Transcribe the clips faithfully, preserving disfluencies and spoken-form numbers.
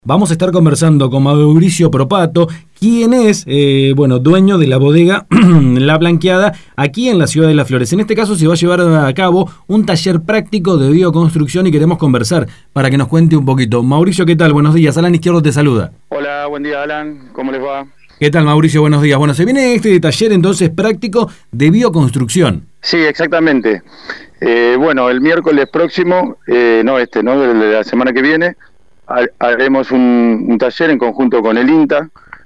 Vamos a estar conversando con Mauricio Propato, quien es, eh, bueno, dueño de la bodega La Blanqueada, aquí en la ciudad de Las Flores. En este caso se va a llevar a cabo un taller práctico de bioconstrucción y queremos conversar para que nos cuente un poquito. Mauricio, ¿qué tal? Buenos días. Alan Izquierdo te saluda. Hola, buen día, Alan. ¿Cómo les va? ¿Qué tal, Mauricio? Buenos días. Bueno, se viene este taller entonces práctico de bioconstrucción. Sí, exactamente. Eh, bueno, el miércoles próximo, eh, no este, no, de la semana que viene, haremos un, un taller en conjunto con el INTA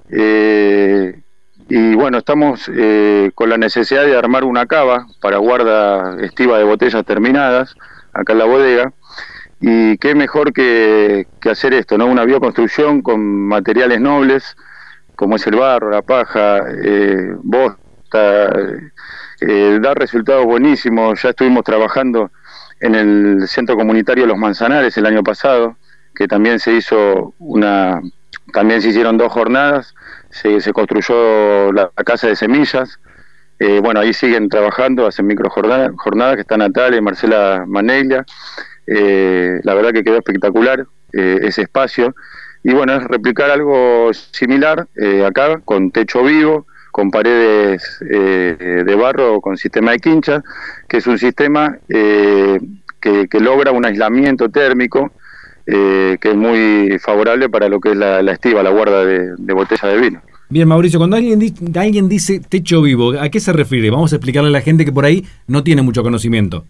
eh, y bueno, estamos eh, con la necesidad de armar una cava para guarda estiva de botellas terminadas acá en la bodega, y qué mejor que, que hacer esto, ¿no? Una bioconstrucción con materiales nobles como es el barro, la paja, eh, bosta, eh, da resultados buenísimos. Ya estuvimos trabajando en el Centro Comunitario Los Manzanares el año pasado, que también se hizo una, también se hicieron dos jornadas, se, se construyó la, la casa de semillas, eh, bueno, ahí siguen trabajando, hacen micro jornadas, jornadas que está Natalia y Marcela Maneglia, eh, la verdad que quedó espectacular eh, ese espacio, y bueno, es replicar algo similar eh, acá, con techo vivo, con paredes eh, de barro con sistema de quincha, que es un sistema eh, que, que logra un aislamiento térmico, Eh, que es muy favorable para lo que es la, la estiva, la guarda de, de botella de vino. Bien, Mauricio, cuando alguien, di, alguien dice techo vivo, ¿a qué se refiere? Vamos a explicarle a la gente que por ahí no tiene mucho conocimiento.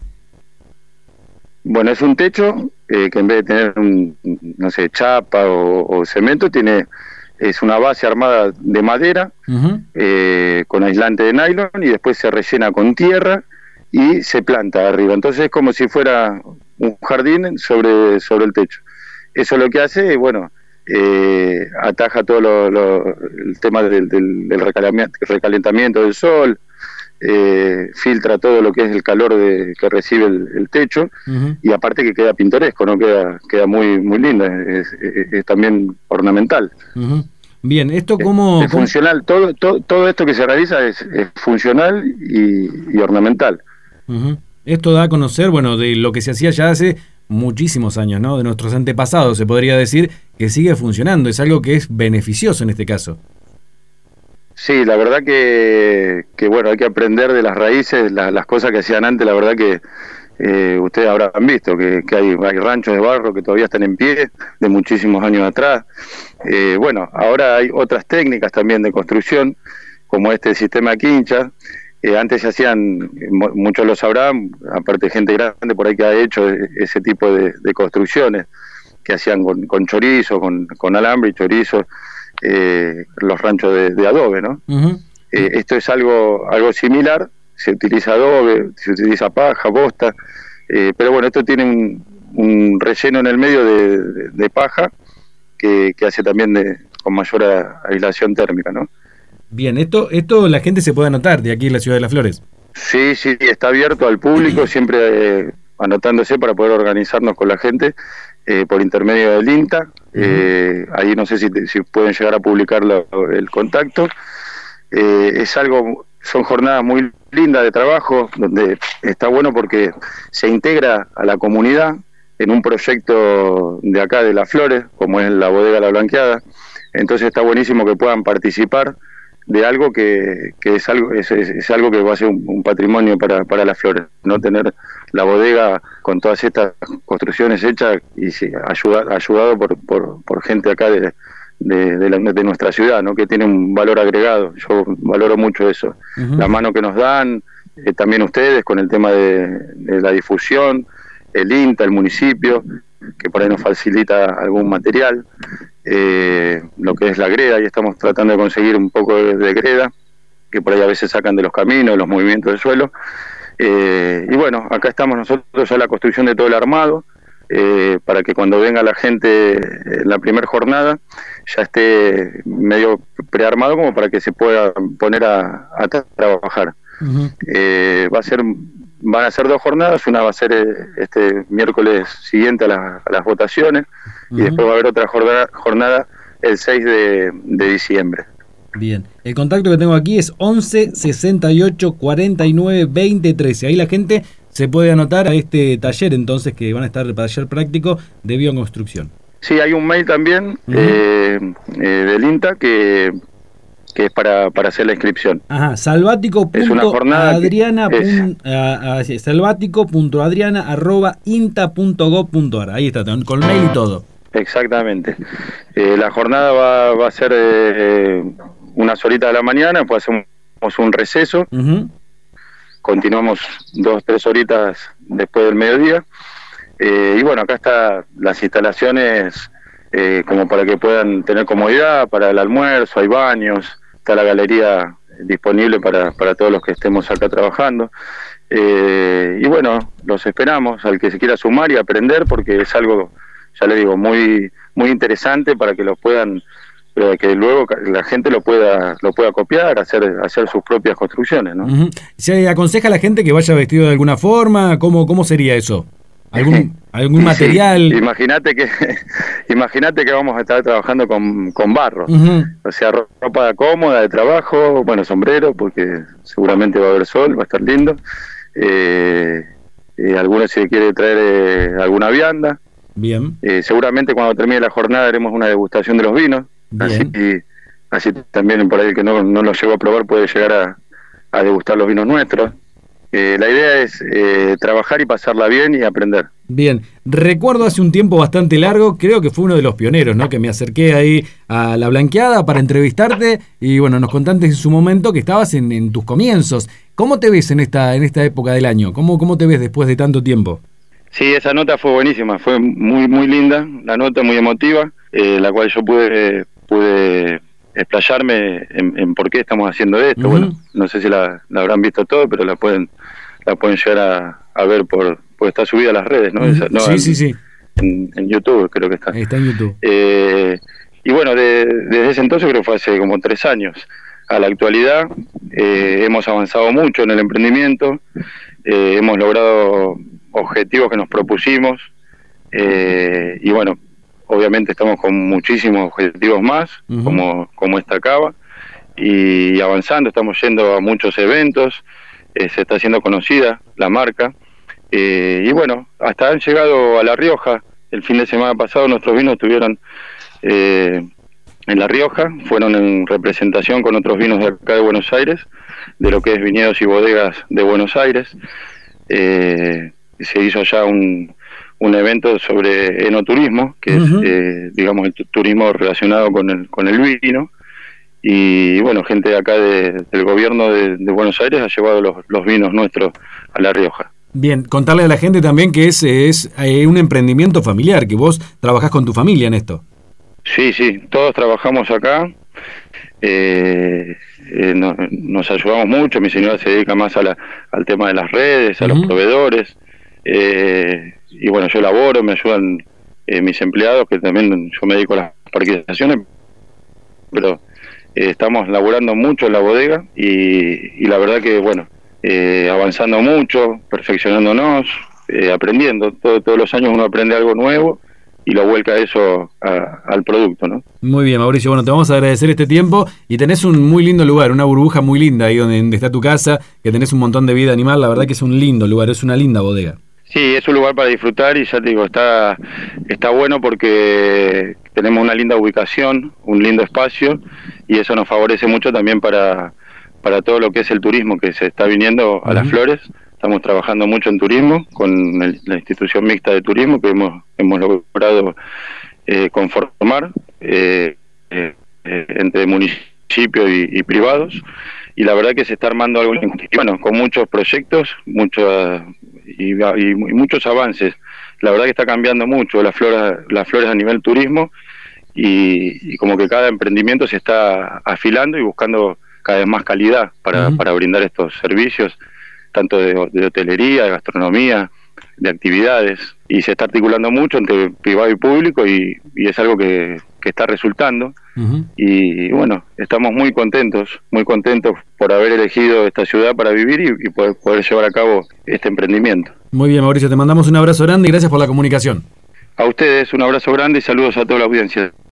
Bueno, es un techo eh, que en vez de tener, un, no sé, chapa o, o cemento, tiene es una base armada de madera, uh-huh. eh, con aislante de nylon, y después se rellena con tierra y se planta arriba. Entonces es como si fuera un jardín sobre, sobre el techo. Eso lo que hace, bueno, eh, ataja todo lo, lo, el tema del, del, del recalentamiento del sol, eh, filtra todo lo que es el calor de, que recibe el, el techo, uh-huh. y aparte que queda pintoresco, no queda queda muy muy lindo, es, es, es también ornamental. Uh-huh. Bien, esto como... Es, es funcional, todo, todo todo esto que se realiza es, es funcional y, y ornamental. Uh-huh. Esto da a conocer, bueno, de lo que se hacía ya hace muchísimos años, ¿no? De nuestros antepasados, se podría decir que sigue funcionando, es algo que es beneficioso en este caso. Sí, la verdad que, que bueno, hay que aprender de las raíces, la, las cosas que hacían antes, la verdad que eh, ustedes habrán visto que, que hay, hay ranchos de barro que todavía están en pie, de muchísimos años atrás. Eh, bueno, ahora hay otras técnicas también de construcción, como este sistema quincha. Eh, antes se hacían, muchos lo sabrán, aparte gente grande por ahí que ha hecho ese tipo de, de construcciones, que hacían con, con chorizo, con, con alambre y chorizo, eh, los ranchos de, de adobe, ¿no? Uh-huh. Eh, esto es algo algo similar, se utiliza adobe, se utiliza paja, bosta, eh, pero bueno, esto tiene un, un relleno en el medio de, de, de paja que, que hace también de, con mayor aislación térmica, ¿no? Bien, esto esto la gente se puede anotar de aquí en la ciudad de Las Flores. Sí, sí, está abierto al público, siempre eh, anotándose para poder organizarnos con la gente eh, por intermedio del INTA. Uh-huh. Eh, ahí no sé si, si pueden llegar a publicar lo, el contacto. Eh, es algo, son jornadas muy lindas de trabajo, donde está bueno porque se integra a la comunidad en un proyecto de acá de Las Flores, como es la bodega La Blanqueada. Entonces está buenísimo que puedan participar de algo que, que es algo es, es, es algo que va a ser un, un patrimonio para, para Las Flores, no tener la bodega con todas estas construcciones hechas y sí, ayuda, ayudado por, por, por gente acá de, de, de, la, de nuestra ciudad, ¿no? Que tiene un valor agregado. Yo valoro mucho eso, uh-huh. La mano que nos dan, eh, también ustedes con el tema de, de la difusión, el INTA, el municipio, que por ahí nos facilita algún material. Eh, lo que es la greda, y estamos tratando de conseguir un poco de, de greda, que por ahí a veces sacan de los caminos, de los movimientos del suelo. Eh, y bueno, acá estamos nosotros ya en la construcción de todo el armado, eh, para que cuando venga la gente en la primera jornada ya esté medio prearmado como para que se pueda poner a, a trabajar. Uh-huh. Eh, va a ser Van a ser dos jornadas, una va a ser este miércoles siguiente a, la, a las votaciones, uh-huh. y después va a haber otra jornada, jornada el seis de, de diciembre. Bien, el contacto que tengo aquí es once sesenta y ocho cuarenta y nueve veinte trece. Ahí la gente se puede anotar a este taller entonces, que van a estar el taller práctico de bioconstrucción. Sí, hay un mail también uh-huh. eh, eh, del INTA que, que es para, para hacer la inscripción. Ajá, salvático punto adriana salvático punto adriana arroba inta punto gob punto ar. Ahí está, con mail y todo. Exactamente. Eh, la jornada va, va a ser eh, unas horitas de la mañana, después hacemos un receso, uh-huh. continuamos dos, tres horitas después del mediodía. Eh, y bueno, acá están las instalaciones eh, como para que puedan tener comodidad para el almuerzo, hay baños, está la galería disponible para, para todos los que estemos acá trabajando. Eh, y bueno, los esperamos al que se quiera sumar y aprender, porque es algo, ya le digo, muy muy interesante para que lo puedan, para que luego la gente lo pueda lo pueda copiar, hacer hacer sus propias construcciones, ¿no? Uh-huh. ¿Se aconseja a la gente que vaya vestido de alguna forma? ¿Cómo cómo sería eso? ¿Algún, algún material? Sí, imagínate que imagínate que vamos a estar trabajando con, con barro, uh-huh. o sea, ropa cómoda de trabajo, bueno, sombrero, porque seguramente va a haber sol, va a estar lindo. Eh, eh, alguno si quiere traer eh, alguna vianda. Bien. Eh, seguramente cuando termine la jornada haremos una degustación de los vinos. Bien. Así, así también por ahí el que no, no los llegó a probar puede llegar a, a degustar los vinos nuestros. Eh, la idea es eh, trabajar y pasarla bien y aprender. Bien, recuerdo hace un tiempo bastante largo, creo que fue uno de los pioneros, ¿no? Que me acerqué ahí a La Blanqueada para entrevistarte y bueno, nos contaste en su momento que estabas en, en tus comienzos. ¿Cómo te ves en esta en esta época del año? ¿Cómo, cómo te ves después de tanto tiempo? Sí, esa nota fue buenísima, fue muy muy linda, la nota muy emotiva, eh, la cual yo pude pude explayarme en, en por qué estamos haciendo esto. Uh-huh. Bueno, no sé si la, la habrán visto todo, pero la pueden la pueden llegar a, a ver por porque está subida a las redes, ¿no? Uh-huh. Esa, no sí, en, sí, sí. En, en YouTube creo que está. Está en YouTube. Eh, y bueno, de, desde ese entonces, creo que fue hace como tres años, a la actualidad, eh, hemos avanzado mucho en el emprendimiento, eh, hemos logrado objetivos que nos propusimos, eh, y bueno, obviamente estamos con muchísimos objetivos más, uh-huh. como, como esta cava, y avanzando, estamos yendo a muchos eventos, eh, se está haciendo conocida la marca, eh, y bueno, hasta han llegado a La Rioja. El fin de semana pasado nuestros vinos estuvieron eh, en La Rioja, fueron en representación con otros vinos de acá de Buenos Aires, de lo que es viñedos y bodegas de Buenos Aires. Eh, se hizo ya un, un evento sobre enoturismo, que uh-huh. es, eh, digamos, el turismo relacionado con el, con el vino, y bueno, gente de acá de, del gobierno de, de Buenos Aires ha llevado los, los vinos nuestros a La Rioja. Bien, contarle a la gente también que es, es eh, un emprendimiento familiar, que vos trabajás con tu familia en esto. Sí, sí, todos trabajamos acá, eh, eh, no, nos ayudamos mucho, mi señora se dedica más a la, al tema de las redes, a uh-huh. los proveedores, eh, y bueno, yo laboro, me ayudan eh, mis empleados, que también yo me dedico a las parquizaciones, pero eh, estamos laborando mucho en la bodega y, y la verdad que bueno, eh, avanzando mucho, perfeccionándonos, eh, aprendiendo, Todo, todos los años uno aprende algo nuevo y lo vuelca eso a, al producto, ¿no? Muy bien, Mauricio, bueno, te vamos a agradecer este tiempo y tenés un muy lindo lugar, una burbuja muy linda ahí donde, donde está tu casa, que tenés un montón de vida animal, la verdad que es un lindo lugar, es una linda bodega. Sí, es un lugar para disfrutar y ya te digo, está, está bueno porque tenemos una linda ubicación, un lindo espacio y eso nos favorece mucho también para, para todo lo que es el turismo que se está viniendo a uh-huh. Las Flores. Estamos trabajando mucho en turismo con el, la institución mixta de turismo que hemos, hemos logrado eh, conformar eh, eh, entre municipios y, y privados, y la verdad que se está armando algo bueno, con muchos proyectos muchos y, y, y muchos avances. La verdad que está cambiando mucho las flores, las flores a nivel turismo y, y como que cada emprendimiento se está afilando y buscando cada vez más calidad para, uh-huh. para brindar estos servicios, tanto de, de hotelería, de gastronomía, de actividades, y se está articulando mucho entre privado y público y, y es algo que, que está resultando. Uh-huh. Y, y bueno, estamos muy contentos, muy contentos por haber elegido esta ciudad para vivir y, y poder, poder llevar a cabo este emprendimiento. Muy bien, Mauricio, te mandamos un abrazo grande y gracias por la comunicación. A ustedes un abrazo grande y saludos a toda la audiencia.